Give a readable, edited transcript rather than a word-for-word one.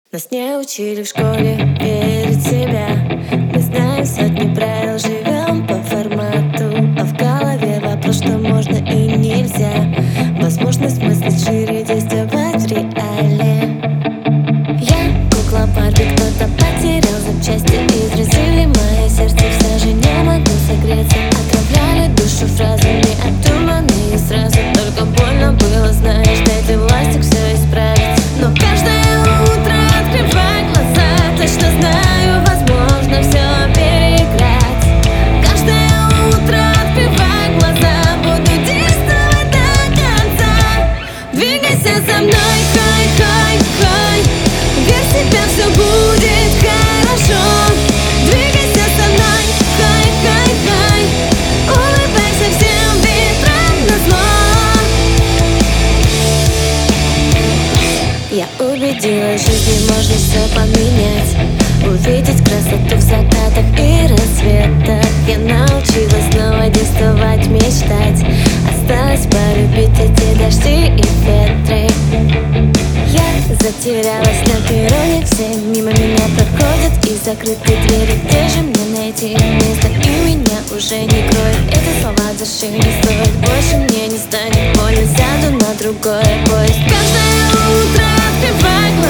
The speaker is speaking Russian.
Нас не учили в школе верить в себя. Мы знаем сотни правил, живем по формату, а в голове вопрос, что можно и нельзя. Возможность мыслить шире, действовать в реале. Я кукла Барби, кто-то потерял запчасти. Изразили мое сердце, все же не могу согреться. Отравляли душу фразами, обдуманные сразу. Только больно было, знаешь, дайте власти все исправить. Но каждое утро открывай глаза, точно знаю, возможно все переиграть. Каждое утро открывай глаза, буду действовать до конца. Двигайся со мной, хай-хай-хай, верь в себя, все будет хорошо. Двигайся со мной, хай-хай-хай, улыбайся всем ветрам назло. Я убедилась, в жизни можно все поменять, увидеть красоту в закатах и рассветах. Я научилась снова действовать, мечтать. Осталось полюбить эти дожди и ветры. Я затерялась на перроне, все мимо меня проходят, и закрытые двери. Где же мне найти место, и меня уже не кроет? Эти слова за шею не стоят, больше мне не станет больно. Сяду на другой поезд. Каждое утро открывай глаза,